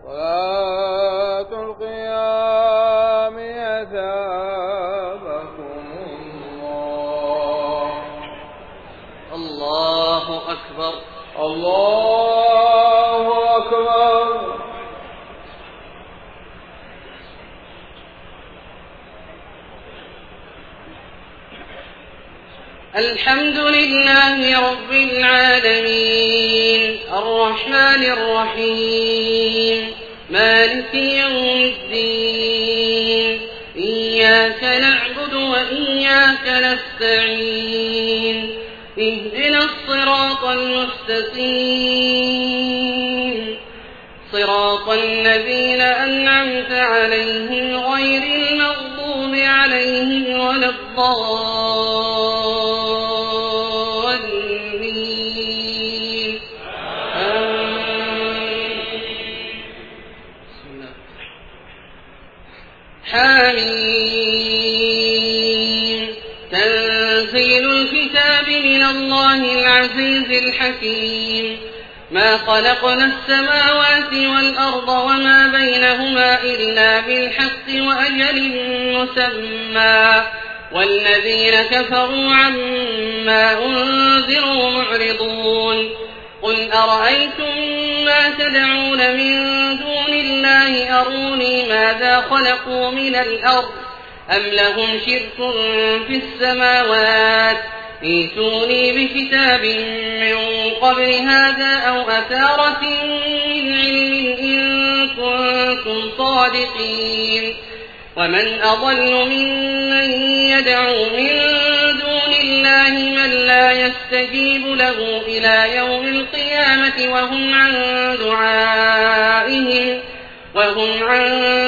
صلاة القيام أثابكم الله. الله أكبر. الله أكبر. الحمد لله رب العالمين الرحمن الرحيم مالك يوم الدين إياك نعبد وإياك نستعين اهدنا الصراط المستقيم صراط الذين أنعمت عليهم غير المغضوب عليهم ولا الضالين. حميم. تنزيل الكتاب من الله العزيز الحكيم. ما خلقنا السماوات والأرض وما بينهما إلا بالحق وأجل مسمى والذين كفروا عما أنذروا معرضون. قل أرأيتم ما تدعون من دون الله أروني ماذا خلقوا من الأرض أم لهم شرك في السماوات ائتوني بكتاب من قبل هذا أو أثارة من علم إن كنتم صادقين. ومن أضل ممن يدعو من دون الله من لا يستجيب له إلى يوم القيامة وهم عن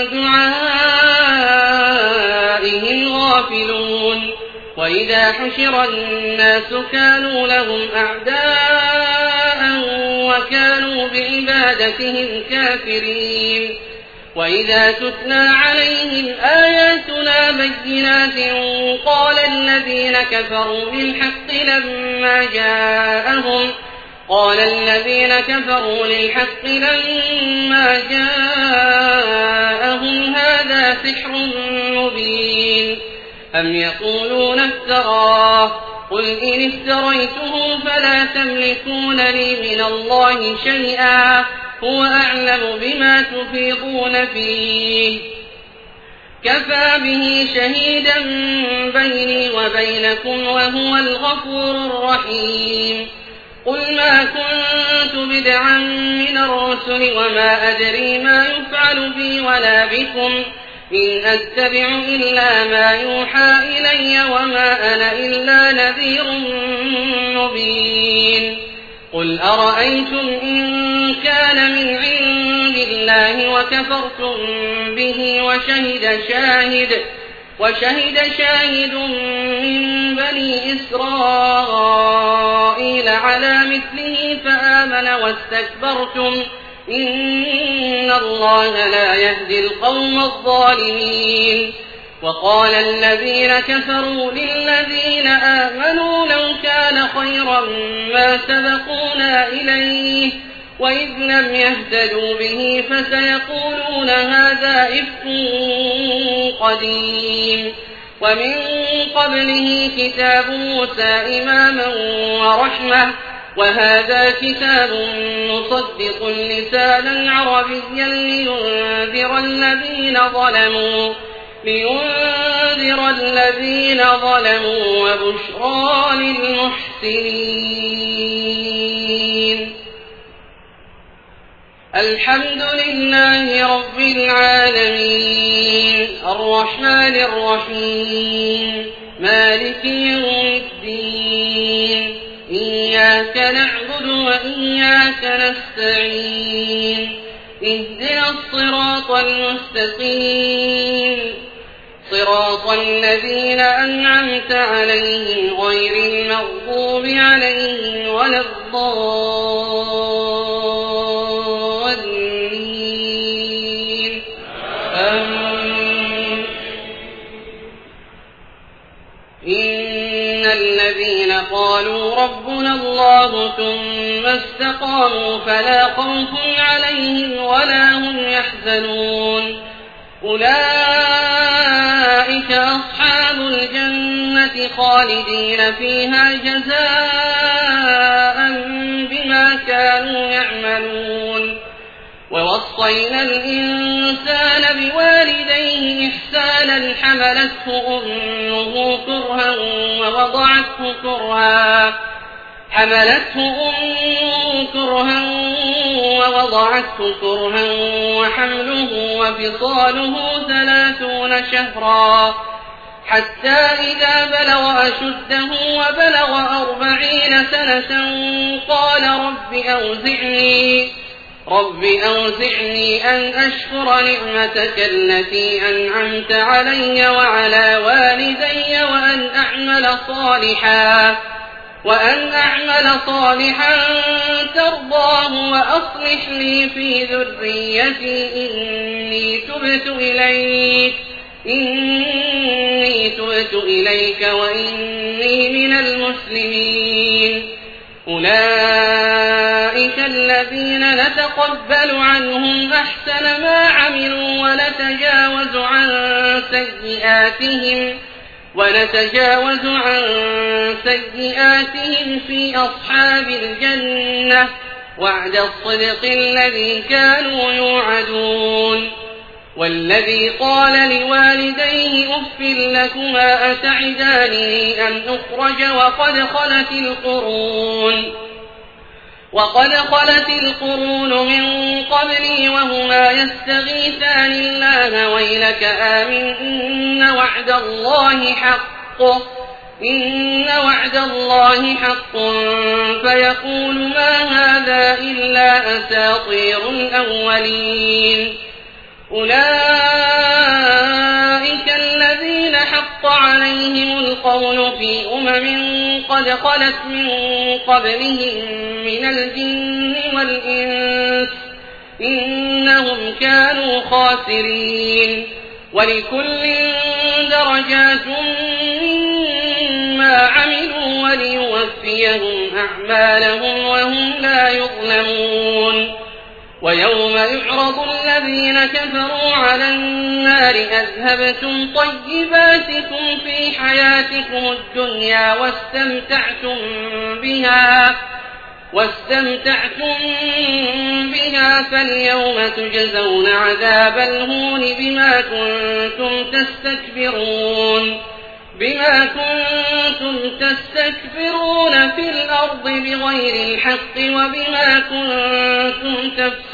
دعائهم غافلون. وإذا حشر الناس كانوا لهم أعداء وكانوا بعبادتهم كافرين. وإذا تتلى عليهم آياتنا بينات قال الذين كفروا للحق لما جاءهم هذا سحر مبين أم يقولون افتراه قل إن افتريته فلا تملكون لي من الله شيئا هو أعلم بما تفيضون فيه كفى به شهيدا بيني وبينكم وهو الغفور الرحيم. قل ما كنت بدعا من الرسل وما أدري ما يفعل بي ولا بكم إن أتبع إلا ما يوحى إلي وما أنا إلا نذير مبين. قل أرأيتم إن كان من عند الله وكفرتم به وشهد شاهد من بني إسرائيل على مثله فآمن واستكبرتم إن الله لا يهدي القوم الظالمين. وقال الذين كفروا للذين آمنوا لو كان خيرا ما سبقونا إليه وإذ لم يهتدوا به فسيقولون هذا إفك قديم. ومن قبله كتاب موسى إماما ورحمة وهذا كتاب مصدق لسانا عربيا لينذر الذين ظلموا وبشرى للمحسنين. الحمد لله رب العالمين الرحمن الرحيم مالك يوم الدين إياك نعبد وإياك نستعين اهدنا الصراط المستقيم صراط الذين أنعمت عليهم غير المغضوب عليهم ولا الضالين. إن الذين قالوا ربنا الله ثم استقاموا فلا خوف عليهم ولا هم يحزنون أولئك أصحاب الجنة خالدين فيها جزاء بما كانوا يعملون ووصينا الإنسان بوالديه إحسانا حملته أمه كرها ووضعته كرها وحمله وفصاله 30 شهرا حتى إذا بلغ أشده وبلغ 40 سنة قال رب أوزعني أن أشكر نعمتك التي أنعمت علي وعلى والدي وأن أعمل صالحا ترضاه وأصلح لي في ذريتي إني تبت إليك وإني من المسلمين أولئك الذين نتقبل عنهم أحسن ما عملوا ونتجاوز عن سيئاتهم في أصحاب الجنة وعد الصدق الذي كانوا يوعدون والذي قال لوالديه أف لكما أتعدانني أن أخرج وقد خلت القرون من قبلي وهما يستغيثان الله ويلك آمن إن وعد الله حق فيقول ما هذا إلا أساطير الأولين أولئك الذين حق عليهم القول في قد خلت من قبلهم من الجن والإنس إنهم كانوا خاسرين ولكل درجات مما عملوا وليوفيهم أعمالهم وهم لا يظلمون ويوم يعرض الذين كفروا على النار أذهبتم طيباتكم في حياتكم الدنيا واستمتعتم بها فاليوم تجزون عذاب الهون بما كنتم تستكبرون في الأرض بغير الحق وبما كنتم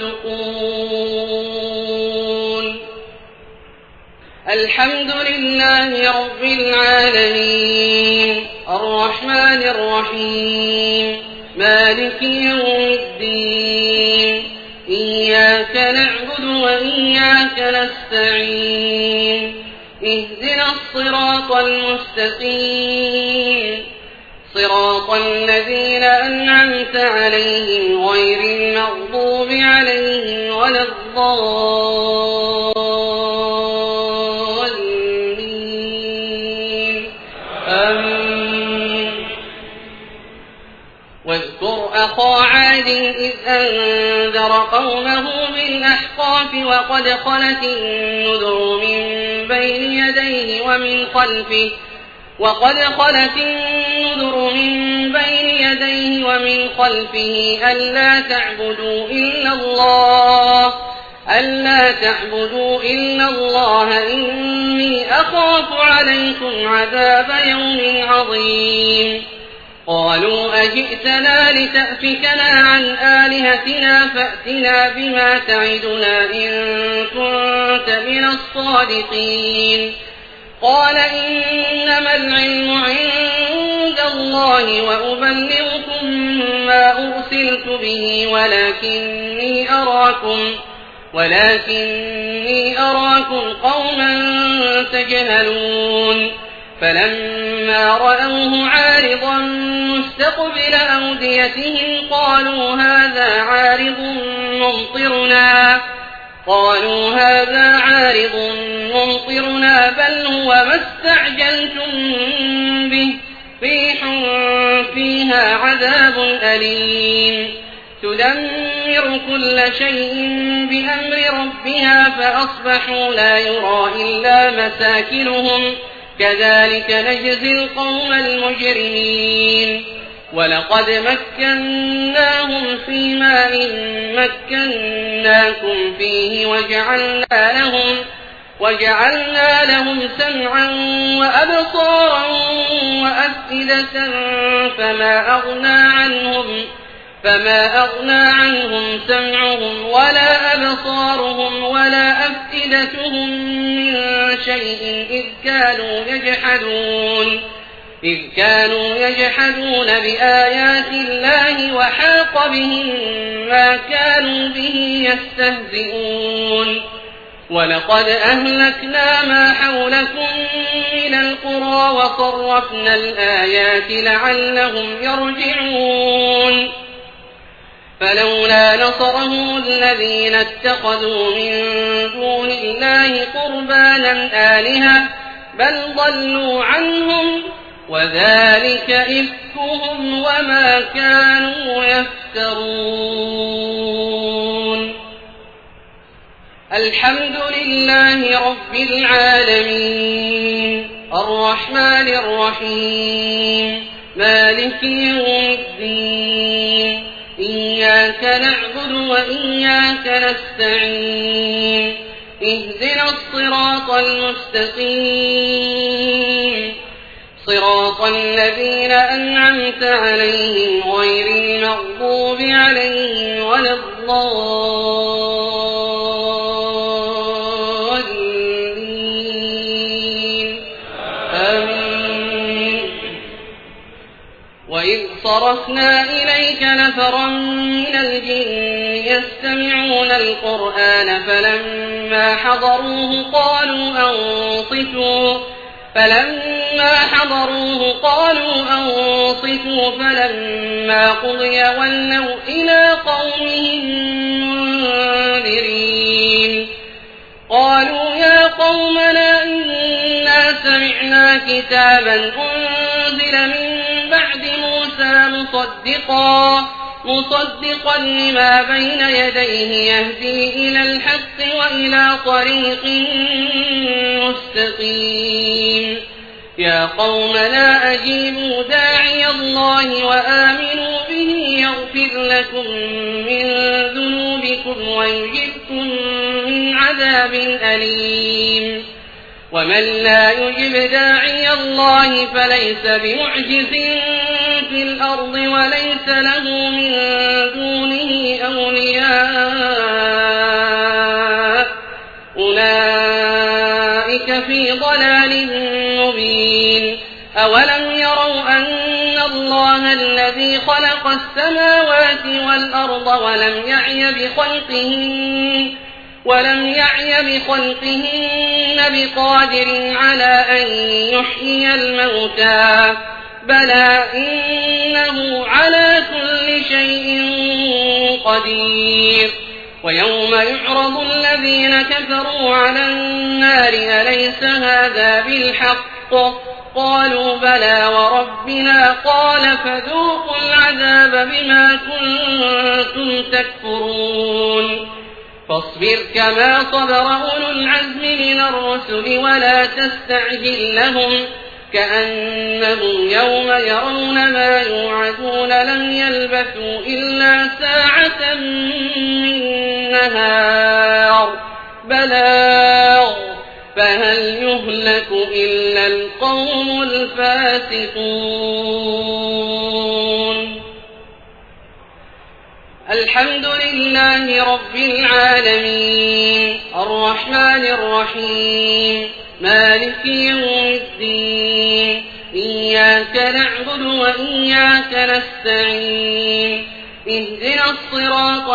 تفسقون الحمد لله رب العالمين الرحمن الرحيم مالك يوم الدين إياك نعبد وإياك نستعين اهدنا الصراط المستقيم صراط الذين أنعمت عليهم غير المغضوب عليهم ولا الضالين آمين واذكر أخا عاد إذ أنذر قومه بالأحقاف وقد خلت النذر من بين يديه ومن خلفه ألا تعبدوا إلا الله إني أخاف عليكم عذاب يوم عظيم قالوا أجئتنا لتأفكنا عن آلهتنا فأتنا بما تعدنا إن كنت من الصادقين قال إنما العلم عند الله وأبلغكم ما أرسلت به ولكني أراكم قوما تجهلون فلما رأوه عارضا مستقبل أوديتهم قالوا هذا عارض ممطرنا بل هو ما استعجلتم به ريح فيها عذاب أليم تدمر كل شيء بأمر ربها فأصبحوا لا يرى إلا مساكنهم كذلك نجزي القوم المجرمين ولقد مكناهم في ماء مكناكم فيه وجعلنا لهم سمعا وأبصارا وأفئدة فما أغنى عنهم سمعهم ولا أبصارهم ولا أفئدتهم من شيء إذ كانوا يجحدون بآيات الله وحاق بهم ما كانوا به يستهزئون ولقد أهلكنا ما حولكم من القرى وصرفنا الآيات لعلهم يرجعون فلولا نصرهم الذين اتخذوا من دون الله قربانا آلهة بل ضلوا عنهم وذلك إفكهم وما كانوا يفترون الحمد لله رب العالمين الرحمن الرحيم مالك يوم الدين إياك نعبد وإياك نستعين اهدنا الصراط المستقيم صراط الذين أنعمت عليهم غير المغضوب عليهم ولا الضالين آمين وإذ صرفنا إليك نفرا من الجن يستمعون القرآن فلما حضروه قالوا أنصتوا فلما قضي ولوا إلى قومهم منذرين قالوا يا قومنا إنا سمعنا كتابا أنزل من بعد موسى مصدقا لما بين يديه يهدي إلى الحق وإلى طريق مستقيم يا قومنا أجيبوا داعي الله وآمنوا به يغفر لكم من ذنوبكم ويجركم من عذاب أليم ومن لا يجب داعي الله فليس بمعجز في الأرض وليس له من دونه أولياء أولئك في ضلال مبين أولم يروا أن الله الذي خلق السماوات والأرض ولم يعي بخلقهن بقادر على أن يحيي الموتى بلى إنه على كل شيء قدير ويوم يعرض الذين كفروا على النار أليس هذا بالحق قالوا بلى وربنا قال فذوقوا العذاب بما كنتم تكفرون فاصبر كما صبر أولو العزم من الرسل ولا تستعجل لهم كأنهم يوم يرون ما يوعدون لم يلبثوا إلا ساعة من نهار بلاغ فهل يهلك إلا القوم الفاسقون الحمد لله رب العالمين الرحمن الرحيم مالك يوم الدين إياك نعبد وإياك نستعين اهدنا الصراط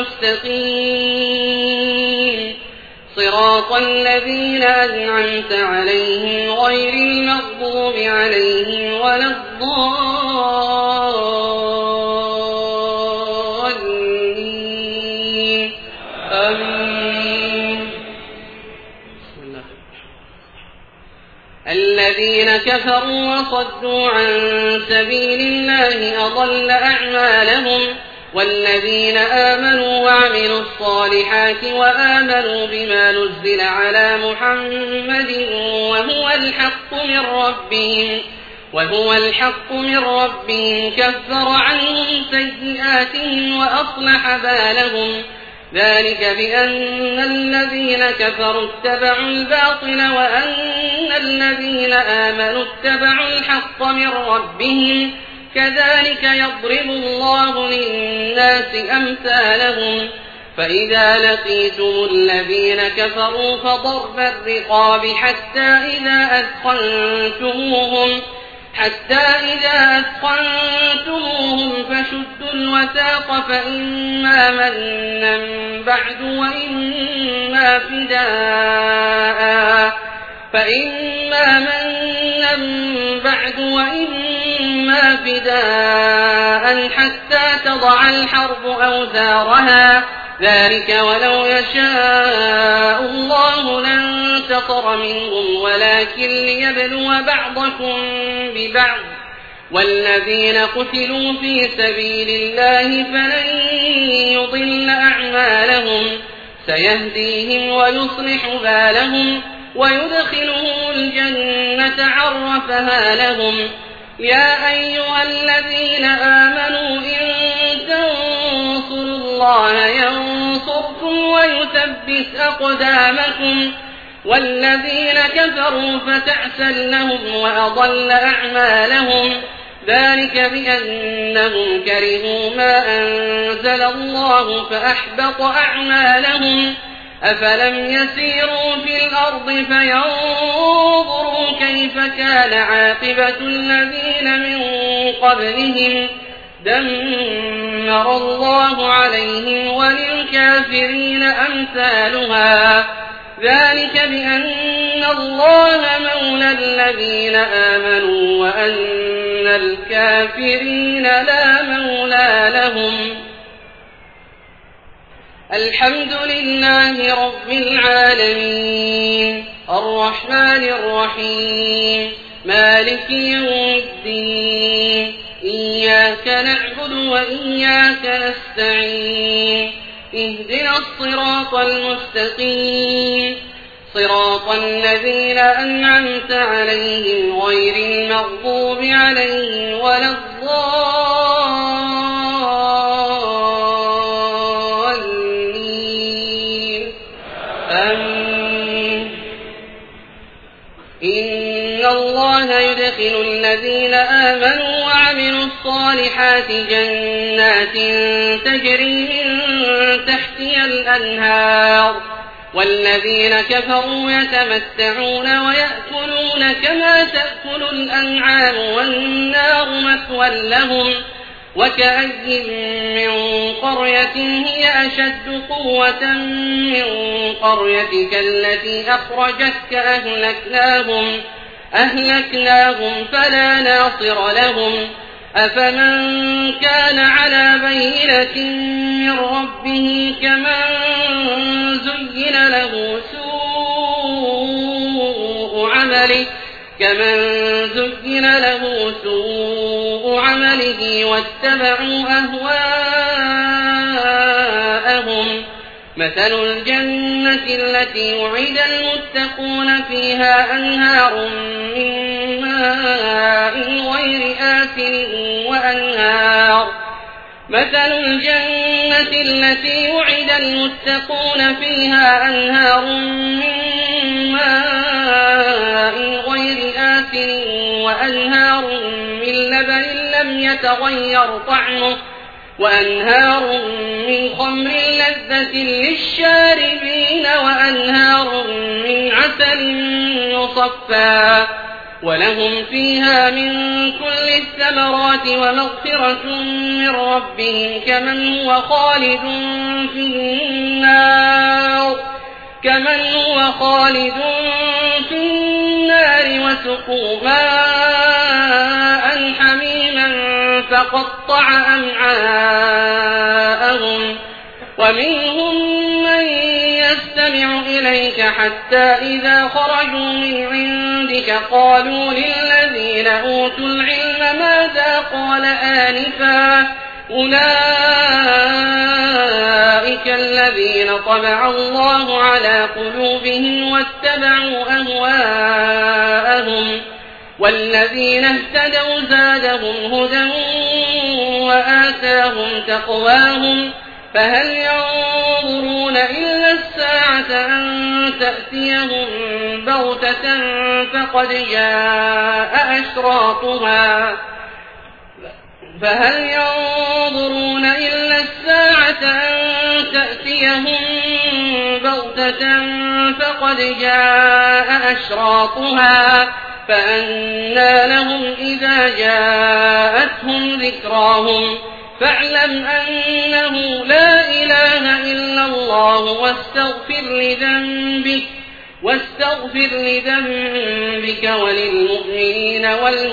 المستقيم صراط الذين أنعمت عليهم غير المغضوب عليهم ولا الضالين آمين الذين كفروا وصدوا عن سبيل الله أضل أعمالهم والذين آمنوا وعملوا الصالحات وآمنوا بما نزل على محمد وهو الحق من ربهم كفر عنهم سيئاتهم وأصلح بالهم ذلك بأن الذين كفروا اتبعوا الباطل وأن الذين آمنوا اتبعوا الحق من ربهم كذلك يضرب الله للناس أمثالهم فإذا لقيتم الذين كفروا فضرب الرقاب حتى إذا أثخنتموهم فشدوا الوثاق فإما منا بعد وإما فداء حتى تضع الحرب أوزارها ذلك ولو يشاء الله لانتصر منهم ولكن ليبلو بعضكم ببعض والذين قتلوا في سبيل الله فلن يضل أعمالهم سيهديهم ويصلح بالهم ويدخلهم الجنة عرفها لهم يا أيها الذين آمنوا إن تنصروا الله ينصركم ويثبت أقدامكم والذين كفروا فتعسا لهم وأضل أعمالهم ذلك بأنهم كرهوا ما أنزل الله فأحبط أعمالهم أفلم يسيروا في الأرض فينظروا كيف كان عاقبة الذين من قبلهم دمر الله عليهم وللكافرين أمثالها ذلك بأن الله مولى الذين آمنوا وأن الكافرين لا مولى لهم الحمد لله رب العالمين الرحمن الرحيم مالك يوم الدين إياك نعبد وإياك نستعين اهدنا الصراط المستقيم صراط الذين أنعمت عليهم غير المغضوب عليهم ولا الضالين آمين إن الله يدخل الذين آمنوا وعملوا الصالحات جنات تجري من تحتها الأنهار والذين كفروا يتمتعون ويأكلون كما تأكل الأنعام والنار مثوى لهم وكأي من قرية هي أشد قوة من قريتك التي أخرجتك أهلكناهم فلا ناصر لهم أفمن كان على بينة من ربه كمن زين له سوء عمله واتبعوا أهواءهم مثل الجنة التي وعد المتقون فيها أنهار من ماء غير آسن وأنهار من لبن لم يتغير طعمه وأنهار من خمر لذة للشاربين وأنهار من عسل مصفى ولهم فيها من كل الثمرات ومغفرة من ربهم كمن هو خالد في النار وسقوا ماء حميما فقطع أمعاءهم ومنهم من يستمع إليك حتى إذا خرجوا من عندك قالوا للذين أوتوا العلم ماذا قال آنفا أولئك الذين طبع الله على قلوبهم واتبعوا أهواءهم والذين اهتدوا زادهم هدى وآتاهم تقواهم فهل ينظرون إلا الساعة أن تأتيهم بغتة فقد جاء أشراطها فأنى لهم إذا جاءتهم ذكراهم فاعلم أنه لا إله إلا الله واستغفر لذنبك وللمؤمنين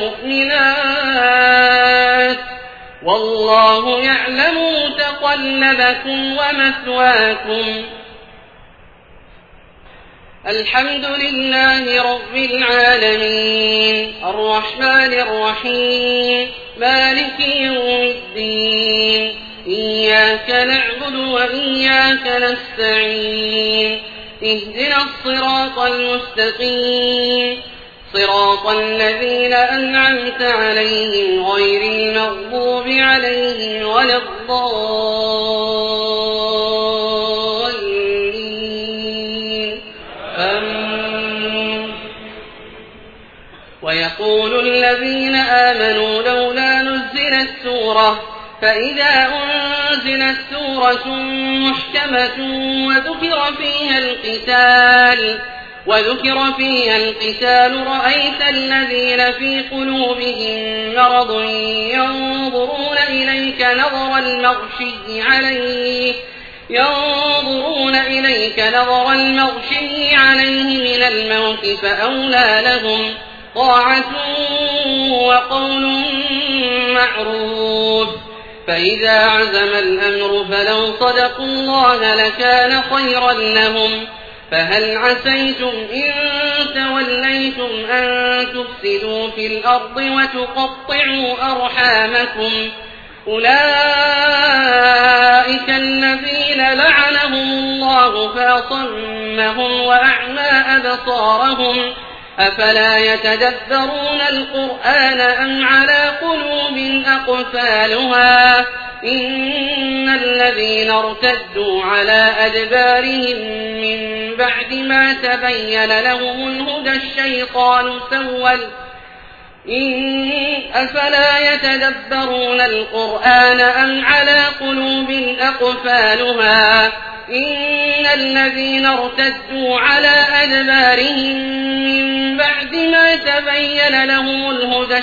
والمؤمنات والله يعلم متقلبكم ومثواكم. الحمد لله رب العالمين الرحمن الرحيم مالك يوم الدين إياك نعبد وإياك نستعين اهدنا الصراط المستقيم صراط الذين أنعمت عليهم غير المغضوب عليهم ولا الضالين ويقول الذين آمنوا لولا نزلت سورة فإذا أنزلت سورة محكمة وذكر فيها القتال رأيت الذين في قلوبهم مرض ينظرون إليك نظر المغشي عليه من الموت فأولى لهم طاعة وقول معروف فإذا عزم الأمر فلو صدقوا الله لكان خيرا لهم فهل عسيتم إن توليتم أن تفسدوا في الأرض وتقطعوا أرحامكم أولئك الذين لعنهم الله فأصمهم وأعمى أبصارهم أفلا يتدبرون القرآن أم على قلوب أقفالها إن الذين ارتدوا على أدبارهم من بعد ما تبين لهم الهدى أفلا يتدبرون القرآن أم على قلوب أقفالها إن الذين ارتدوا على أدبارهم من بعد ما تبين لهم الهدى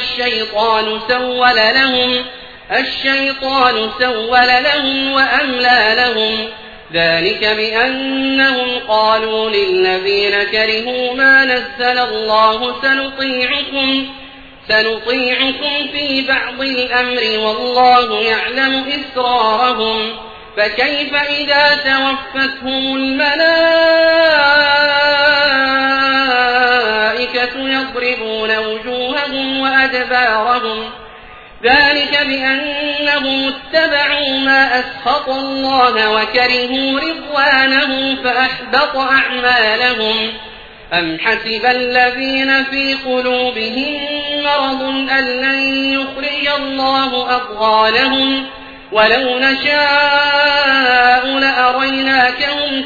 الشيطان سول لهم وأملى لهم ذلك بأنهم قالوا للذين كرهوا ما نزل الله سنطيعكم في بعض الأمر والله يعلم إسرارهم فكيف إذا توفتهم الملائكة يضربون وجوههم وأدبارهم ذلك بأنهم اتبعوا ما أسخط الله وكرهوا رضوانه فأحبط أعمالهم أم حسب الذين في قلوبهم مرض أن لن يخرج الله أضغانهم ولو نشاء لأريناكهم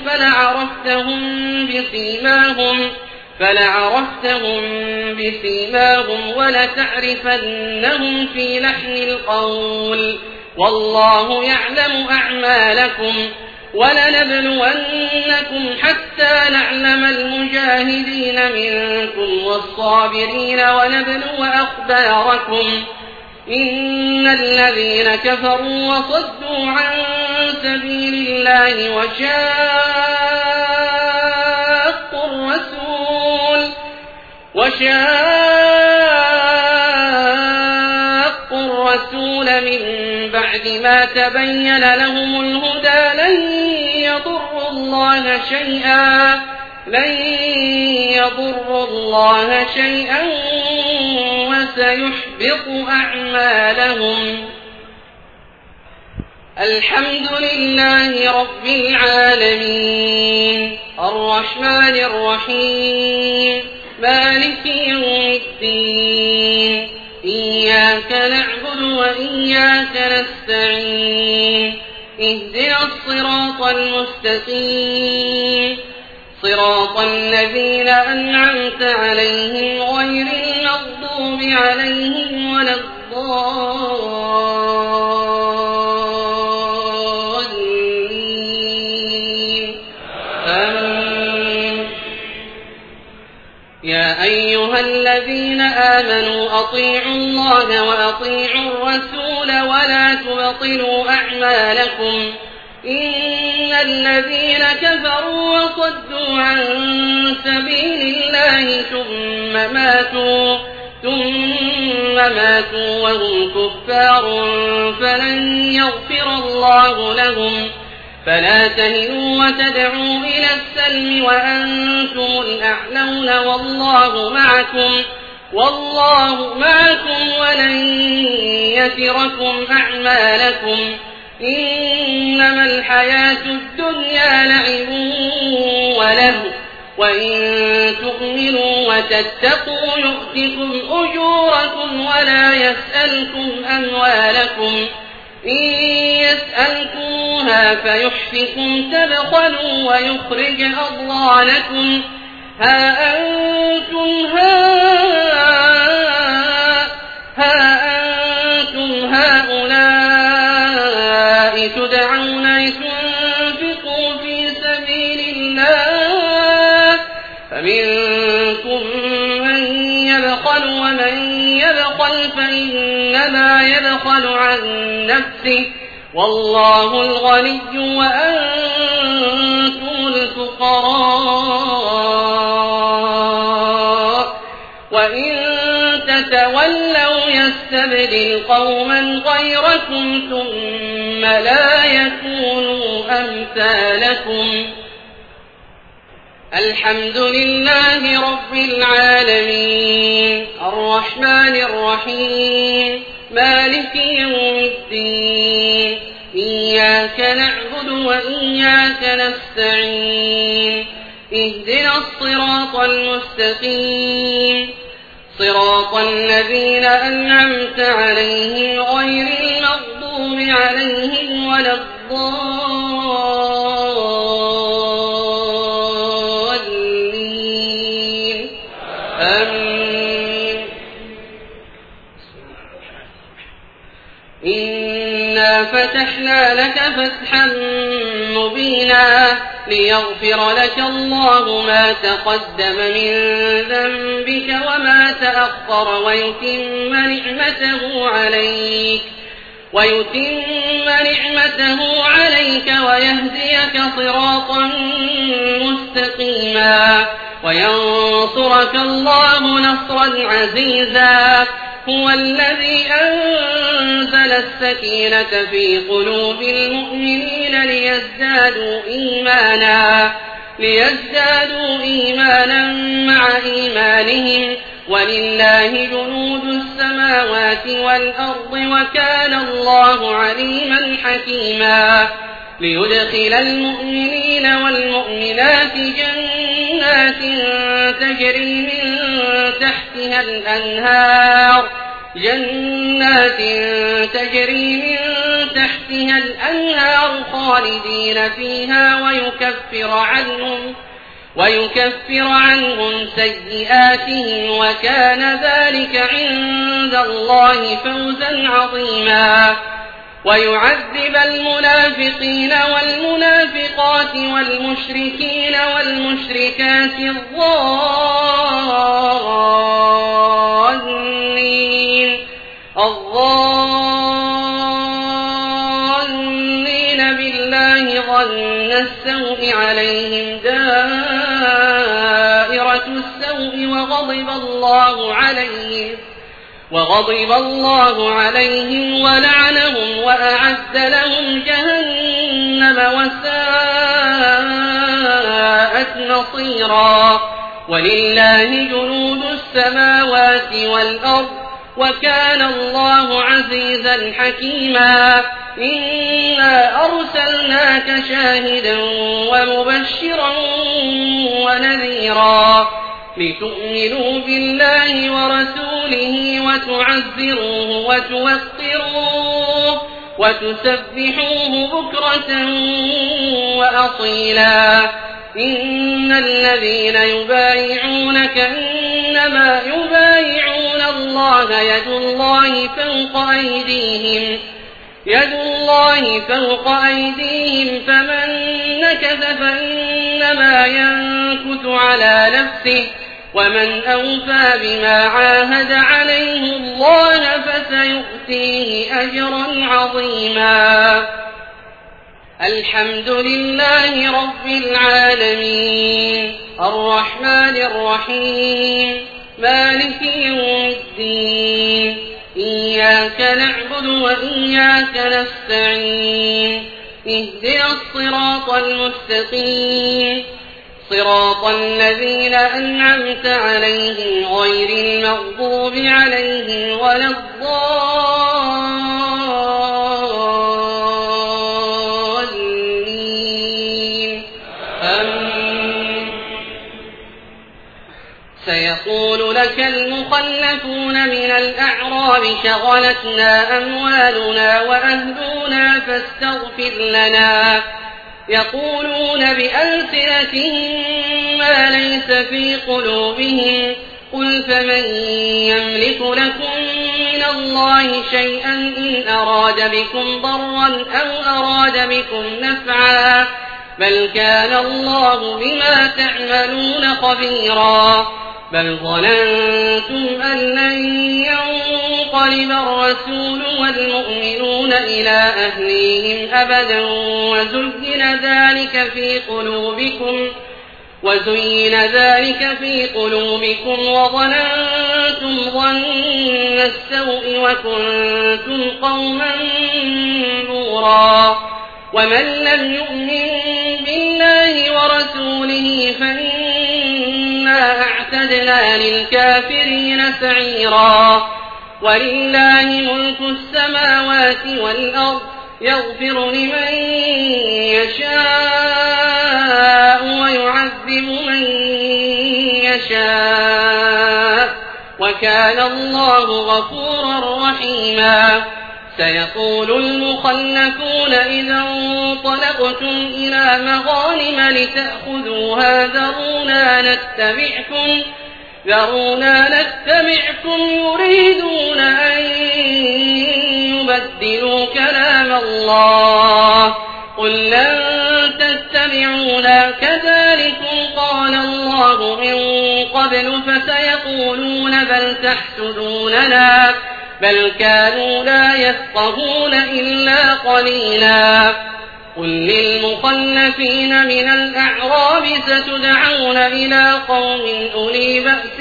فلعرفتهم بسيماهم ولتعرفنهم في لحن القول والله يعلم أعمالكم ولنبلونكم حتى نعلم المجاهدين منكم والصابرين ونبلو أخباركم إن الذين كفروا وصدوا عن سبيل الله وشاقوا الرسول من بعد ما تبين لهم الهدى لن يضروا الله شيئا وسيحبط أعمالهم. الحمد لله رب العالمين الرحمن الرحيم مالك يوم الدين إياك نعبد وإياك نستعين اهدنا الصراط المستقيم صراط الذين أنعمت عليهم غير المغضوب عليهم ولا الضالين آمين. يا أيها الذين آمنوا أطيعوا الله وأطيعوا الرسول ولا تبطلوا أعمالكم إن الذين كفروا وصدوا عن سبيل الله ثم ماتوا وهم كفار فلن يغفر الله لهم فلا تهنوا وتدعوا إلى السلم وأنتم الأعلون والله معكم ولن يتركم أعمالكم إنما الحياة الدنيا لعب ولهو وإن تؤمنوا وتتقوا يؤتكم أجوركم ولا يسألكم أموالكم إن يسألكموها فيحفكم تبخلوا ويخرج أضغانكم ها أنتم هؤلاء تدعون لتنفقوا في سبيل الله فمنكم من يبخل ومن يبخل فإنما يبخل عن نفسه والله الغني وأنتم الفقراء وإن تتولوا يستبدل قوما غيركم ثم لا يكونوا أمثالكم. الحمد لله رب العالمين الرحمن الرحيم مالك يوم الدين إياك نعبد وإياك نستعين اهدنا الصراط المستقيم صراط الذين أنعمت عليهم غير المغضوب عليهم ولا الضالين آمين. إنا فتحنا لك فتحا مبينا ليغفر لك الله ما تقدم من ذنبك وما تأخر ويتم نعمته عليك ويهديك صراطا مستقيما وينصرك الله نصرا عزيزا. هو الذي أنزل السكينة في قلوب المؤمنين ليزدادوا إيمانا مع إيمانهم ولله جنود السماوات والأرض وكان الله عليما حكيما. ليدخل المؤمنين والمؤمنات جنات تجري من تحتها الأنهار خالدين فيها ويكفر عنهم سيئاتهم وكان ذلك عند الله فوزا عظيما. ويعذب المنافقين والمنافقات والمشركين والمشركات الظانين بالله ظن السوء عليهم دائرة السوء وغضب الله عليهم ولعنهم وأعد لهم جهنم وساءت مصيرا. ولله جنود السماوات والأرض وكان الله عزيزا حكيما. إنا أرسلناك شاهدا ومبشرا ونذيرا لتؤمنوا بالله ورسوله وتعزروه وتوقروه وتسبحوه بكرة وأصيلا إن الذين يبايعونك إنما يبايعون الله يد الله فوق أيديهم فمن نكث فإنما ينكث على نفسه ومن أوفى بما عاهد عليه الله فسيؤتيه أجرا عظيما. الحمد لله رب العالمين الرحمن الرحيم مالك يوم الدين إياك نعبد وإياك نستعين اهدنا الصراط المستقيم صراط الذين أنعمت عليهم غير المغضوب عليهم ولا الضالين آمين. سيقول لك المخلفون من الأعراب شغلتنا أموالنا وأهلنا فاستغفر لنا يقولون بألسنتهم ما ليس في قلوبهم قل فمن يملك لكم من الله شيئا إن أراد بكم ضرا أو أراد بكم نفعا بل كان الله بما تعملون خبيرا بل ظننتم أن لن ينقلب الرسول والمؤمنون إلى أهليهم أبدا وزين ذلك في قلوبكم وظننتم ظن السوء وكنتم قوما بورا ومن لم يؤمن بالله ورسوله فإنا أعتدنا للكافرين سعيرا. ولله ملك السماوات والأرض يغفر لمن يشاء ويعذب من يشاء وكان الله غفورا رحيما. سيقول المخلفون إذا انطلقتم إلى مغانم لتأخذوها ذرونا نتبعكم يريدون أن يبدلوا كلام الله قل لن تتبعونا كذلكم قال الله من قبل فسيقولون بل تحسدوننا بل كانوا لا يفقهون إلا قليلا. قل للمخلفين من الأعراب ستدعون إلى قوم أولي بأس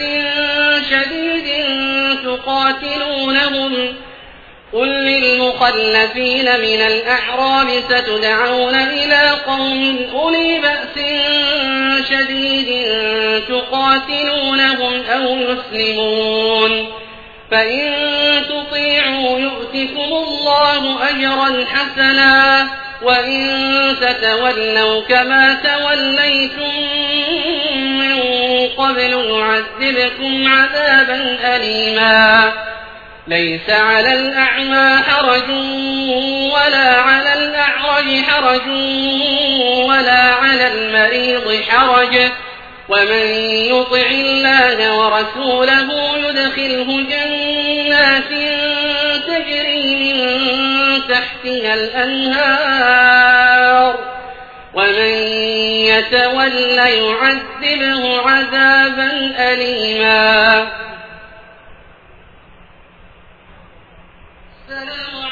شديد تقاتلونهم أو يسلمون فإن تطيعوا يؤتكم الله أجرا حسنا وإن تتولوا كما توليتم من قبل يعذبكم عذابا أليما. ليس على الأعمى حرج ولا على الأعرج حرج ولا على المريض حرج ومن يطع الله ورسوله يدخله جنات تجري من تحتها الأنهار ومن يتول يعذبه عذابا أليما.